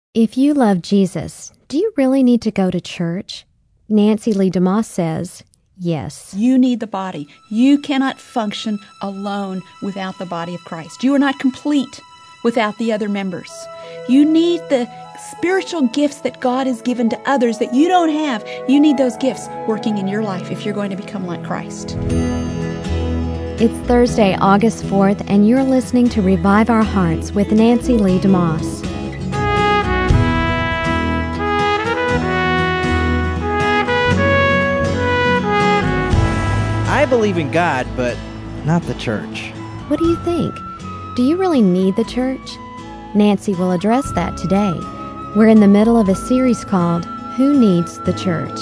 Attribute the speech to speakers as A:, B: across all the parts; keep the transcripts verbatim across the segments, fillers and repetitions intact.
A: If you love Jesus, do you really need to go to church? Nancy Lee DeMoss says, yes.
B: You need the body. You cannot function alone without the body of Christ. You are not complete without the other members. You need the spiritual gifts that God has given to others that you don't have. You need those gifts working in your life if you're going to become like Christ.
A: It's Thursday, August fourth, and you're listening to Revive Our Hearts with Nancy Lee DeMoss.
C: I believe in God, but not the church.
A: What do you think? Do you really need the church? Nancy will address that today. We're in the middle of a series called Who Needs the Church?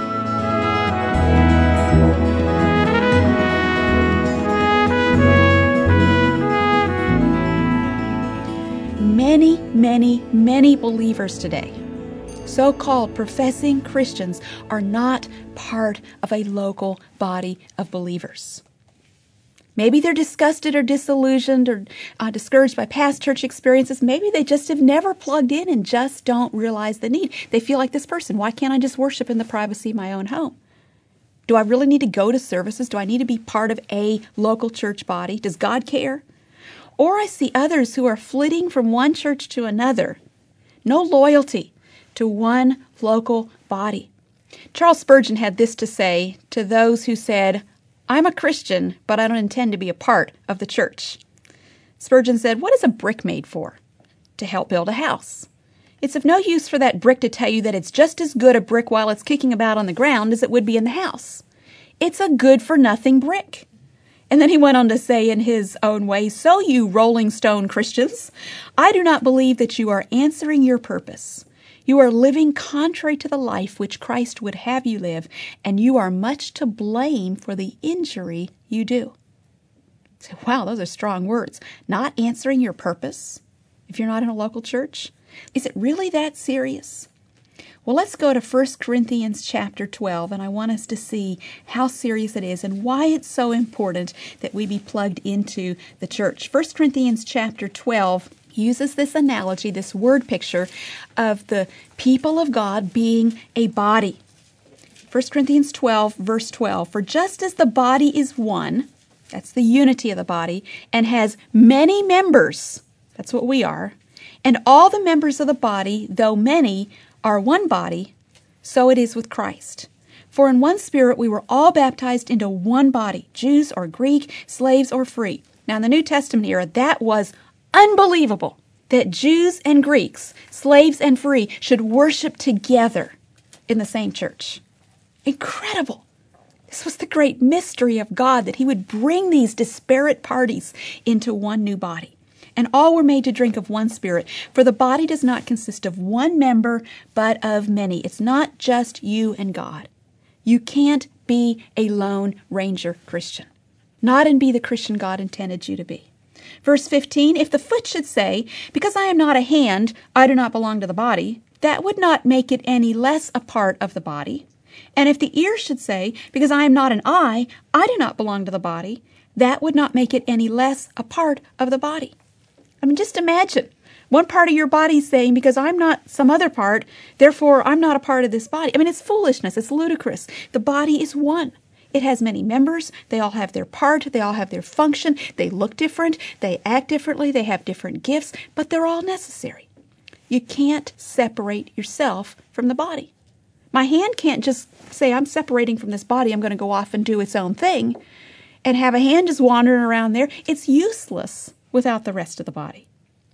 B: Many, many, many believers today, so-called professing Christians, are not part of a local body of believers. Maybe they're disgusted or disillusioned or uh, discouraged by past church experiences. Maybe they just have never plugged in and just don't realize the need. They feel like this person. Why can't I just worship in the privacy of my own home? Do I really need to go to services? Do I need to be part of a local church body? Does God care? Or I see others who are flitting from one church to another. No loyalty to one local body. Charles Spurgeon had this to say to those who said, I'm a Christian, but I don't intend to be a part of the church. Spurgeon said, what is a brick made for? To help build a house. It's of no use for that brick to tell you that it's just as good a brick while it's kicking about on the ground as it would be in the house. It's a good-for-nothing brick. And then he went on to say in his own way, so you Rolling Stone Christians, I do not believe that you are answering your purpose. You are living contrary to the life which Christ would have you live, and you are much to blame for the injury you do. So, wow, those are strong words. Not answering your purpose if you're not in a local church? Is it really that serious? Well, let's go to First Corinthians chapter twelve, and I want us to see how serious it is and why it's so important that we be plugged into the church. First Corinthians chapter twelve uses this analogy, this word picture of the people of God being a body. First Corinthians twelve, verse twelve, for just as the body is one, that's the unity of the body, and has many members, that's what we are, and all the members of the body, though many, are one body, so it is with Christ. For in one Spirit we were all baptized into one body, Jews or Greek, slaves or free. Now in the New Testament era, that was unbelievable that Jews and Greeks, slaves and free, should worship together in the same church. Incredible. This was the great mystery of God, that He would bring these disparate parties into one new body. And all were made to drink of one Spirit. For the body does not consist of one member, but of many. It's not just you and God. You can't be a Lone Ranger Christian. Not and be the Christian God intended you to be. Verse fifteen, if the foot should say, because I am not a hand, I do not belong to the body, that would not make it any less a part of the body. And if the ear should say, because I am not an eye, I do not belong to the body, that would not make it any less a part of the body. I mean, just imagine one part of your body saying, because I'm not some other part, therefore I'm not a part of this body. I mean, it's foolishness. It's ludicrous. The body is one. It has many members. They all have their part. They all have their function. They look different. They act differently. They have different gifts, but they're all necessary. You can't separate yourself from the body. My hand can't just say, I'm separating from this body. I'm going to go off and do its own thing and have a hand just wandering around there. It's useless without the rest of the body.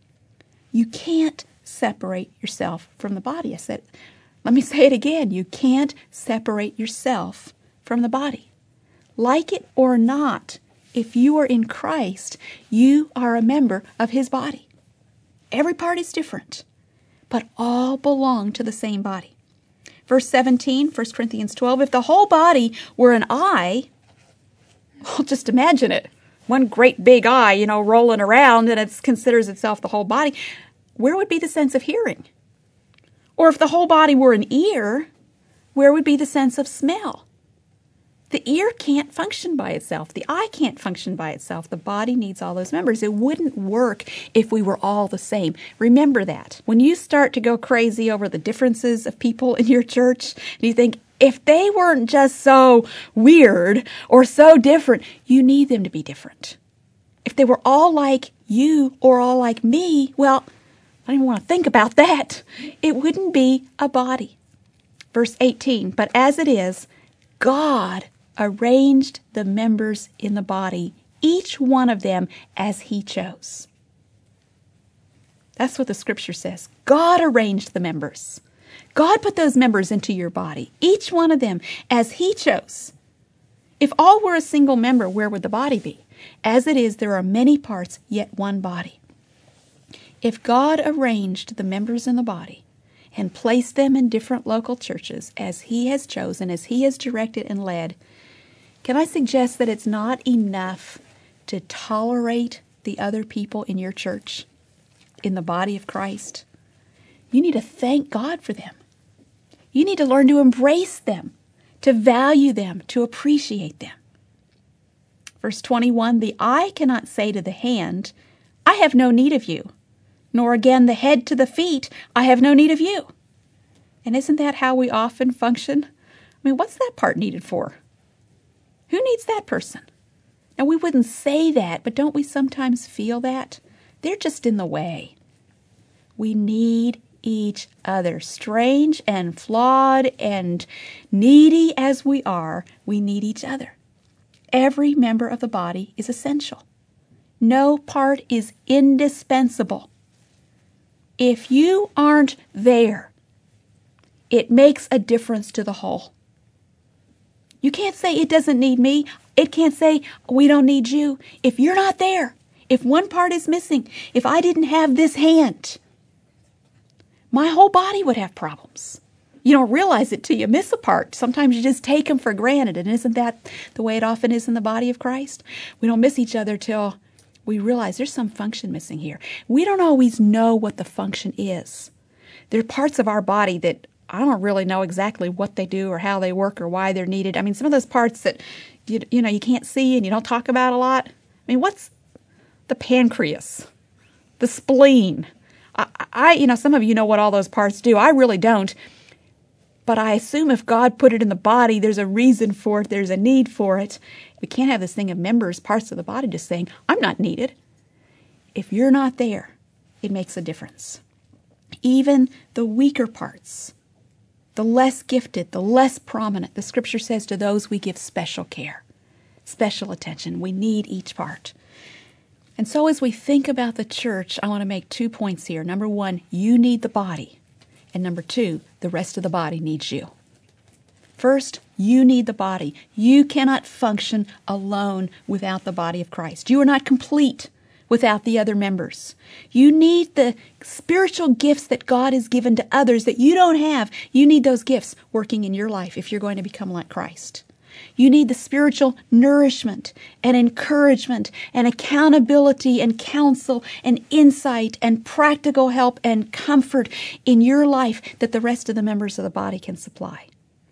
B: You can't separate yourself from the body. I said, let me say it again. You can't separate yourself from the body. Like it or not, if you are in Christ, you are a member of His body. Every part is different, but all belong to the same body. Verse seventeen, First Corinthians twelve, if the whole body were an eye, well, just imagine it. One great big eye, you know, rolling around, and it considers itself the whole body. Where would be the sense of hearing? Or if the whole body were an ear, where would be the sense of smell? The ear can't function by itself. The eye can't function by itself. The body needs all those members. It wouldn't work if we were all the same. Remember that. When you start to go crazy over the differences of people in your church, and you think, if they weren't just so weird or so different, you need them to be different. If they were all like you or all like me, well, I don't even want to think about that. It wouldn't be a body. Verse eighteen, but as it is, God arranged the members in the body, each one of them as he chose. That's what the scripture says. God arranged the members. God put those members into your body, each one of them as he chose. If all were a single member, where would the body be? As it is, there are many parts, yet one body. If God arranged the members in the body and placed them in different local churches as he has chosen, as he has directed and led, can I suggest that it's not enough to tolerate the other people in your church, in the body of Christ? You need to thank God for them. You need to learn to embrace them, to value them, to appreciate them. Verse twenty-one, the eye cannot say to the hand, I have no need of you, nor again the head to the feet, I have no need of you. And isn't that how we often function? I mean, what's that part needed for? Who needs that person? Now, we wouldn't say that, but don't we sometimes feel that? They're just in the way. We need each other. Strange and flawed and needy as we are, we need each other. Every member of the body is essential. No part is indispensable. If you aren't there, it makes a difference to the whole. You can't say it doesn't need me. It can't say we don't need you. If you're not there, if one part is missing, if I didn't have this hand, my whole body would have problems. You don't realize it till you miss a part. Sometimes you just take them for granted. And isn't that the way it often is in the body of Christ? We don't miss each other till we realize there's some function missing here. We don't always know what the function is. There are parts of our body that I don't really know exactly what they do or how they work or why they're needed. I mean, some of those parts that, you, you know, you can't see and you don't talk about a lot. I mean, what's the pancreas, the spleen? I, I, you know, some of you know what all those parts do. I really don't. But I assume if God put it in the body, there's a reason for it. There's a need for it. We can't have this thing of members, parts of the body just saying, I'm not needed. If you're not there, it makes a difference. Even the weaker parts, the less gifted, the less prominent, the scripture says to those we give special care, special attention. We need each part. And so as we think about the church, I want to make two points here. Number one, you need the body. And number two, the rest of the body needs you. First, you need the body. You cannot function alone without the body of Christ. You are not complete without the other members. You need the spiritual gifts that God has given to others that you don't have. You need those gifts working in your life if you're going to become like Christ. You need the spiritual nourishment and encouragement and accountability and counsel and insight and practical help and comfort in your life that the rest of the members of the body can supply.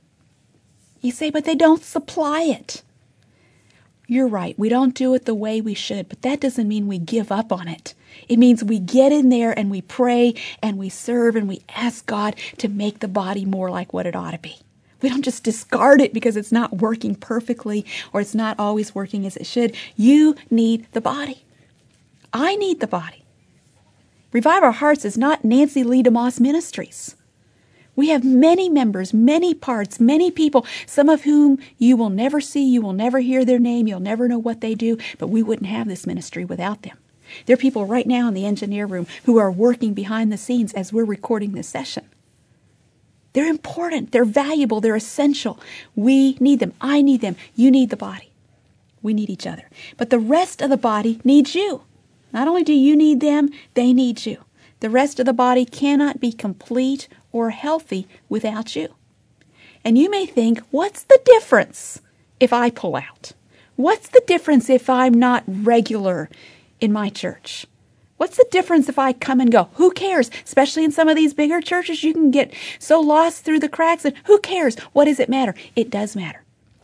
B: You say, but they don't supply it. You're right. We don't do it the way we should, but that doesn't mean we give up on it. It means we get in there and we pray and we serve and we ask God to make the body more like what it ought to be. We don't just discard it because it's not working perfectly or it's not always working as it should. You need the body. I need the body. Revive Our Hearts is not Nancy Lee DeMoss Ministries. We have many members, many parts, many people, some of whom you will never see, you will never hear their name, you'll never know what they do, but we wouldn't have this ministry without them. There are people right now in the engineer room who are working behind the scenes as we're recording this session. They're important, they're valuable, they're essential. We need them, I need them, you need the body. We need each other. But the rest of the body needs you. Not only do you need them, they need you. The rest of the body cannot be complete or healthy without you. And you may think, what's the difference if I pull out? What's the difference if I'm not regular in my church? What's the difference if I come and go? Who cares? Especially in some of these bigger churches, you can get so lost through the cracks. And who cares? What does it matter? It does matter.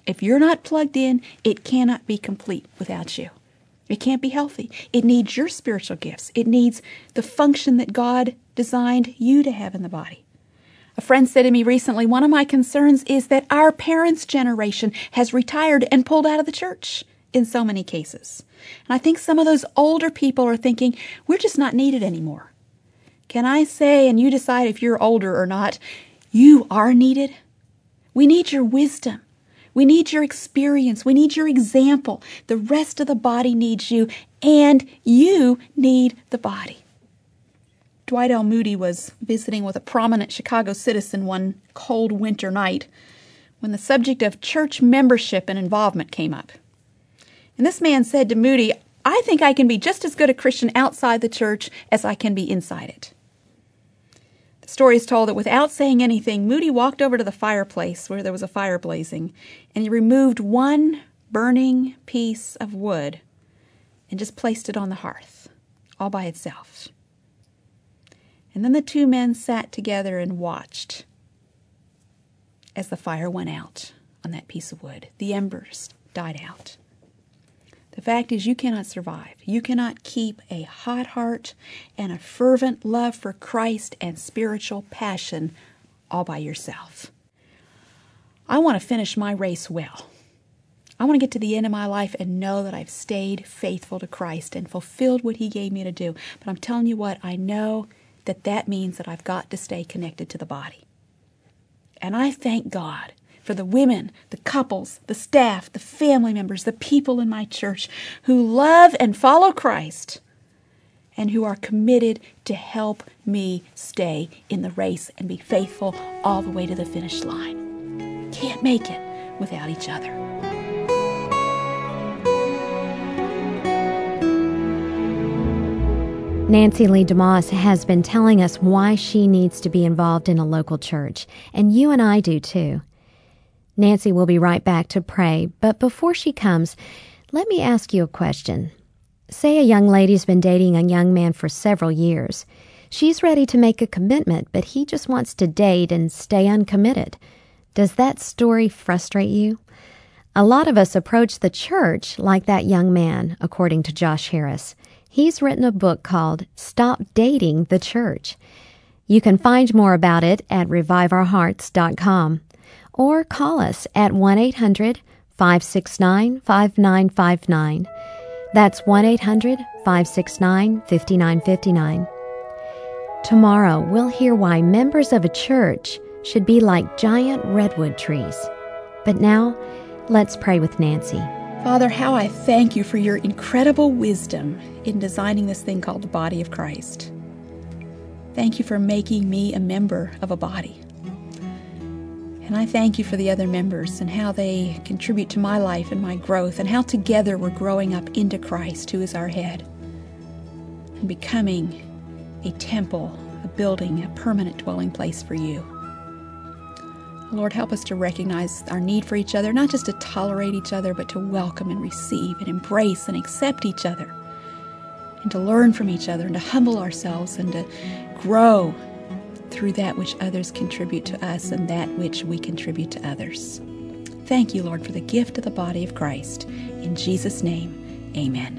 B: If you're not plugged in, it cannot be complete without you. It can't be healthy. It needs your spiritual gifts. It needs the function that God designed you to have in the body. A friend said to me recently, one of my concerns is that our parents' generation has retired and pulled out of the church in so many cases. And I think some of those older people are thinking, we're just not needed anymore. Can I say, and you decide if you're older or not, you are needed? We need your wisdom. We need your experience. We need your example. The rest of the body needs you, and you need the body. Dwight L. Moody was visiting with a prominent Chicago citizen one cold winter night when the subject of church membership and involvement came up. And this man said to Moody, I think I can be just as good a Christian outside the church as I can be inside it. The story is told that without saying anything, Moody walked over to the fireplace where there was a fire blazing, and he removed one burning piece of wood and just placed it on the hearth, all by itself. And then the two men sat together and watched as the fire went out on that piece of wood. The embers died out. The fact is, you cannot survive. You cannot keep a hot heart and a fervent love for Christ and spiritual passion all by yourself. I want to finish my race well. I want to get to the end of my life and know that I've stayed faithful to Christ and fulfilled what He gave me to do. But I'm telling you what, I know that that means that I've got to stay connected to the body. And I thank God for the women, the couples, the staff, the family members, the people in my church who love and follow Christ and who are committed to help me stay in the race and be faithful all the way to the finish line. Can't make it without each other.
A: Nancy Lee DeMoss has been telling us why she needs to be involved in a local church, and you and I do too. Nancy will be right back to pray, but before she comes, let me ask you a question. Say a young lady's been dating a young man for several years. She's ready to make a commitment, but he just wants to date and stay uncommitted. Does that story frustrate you? A lot of us approach the church like that young man, according to Josh Harris. He's written a book called Stop Dating the Church. You can find more about it at revive our hearts dot com or call us at one eight hundred, five six nine, five nine five nine. That's one eight hundred, five six nine, five nine five nine. Tomorrow, we'll hear why members of a church should be like giant redwood trees. But now, let's pray with Nancy.
B: Father, how I thank you for your incredible wisdom in designing this thing called the body of Christ. Thank you for making me a member of a body. And I thank you for the other members and how they contribute to my life and my growth and how together we're growing up into Christ, who is our head, and becoming a temple, a building, a permanent dwelling place for you. Lord, help us to recognize our need for each other, not just to tolerate each other, but to welcome and receive and embrace and accept each other, and to learn from each other and to humble ourselves and to grow through that which others contribute to us and that which we contribute to others. Thank you, Lord, for the gift of the body of Christ. In Jesus' name, amen.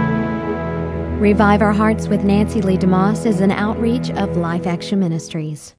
A: Revive Our Hearts with Nancy Lee DeMoss is an outreach of Life Action Ministries.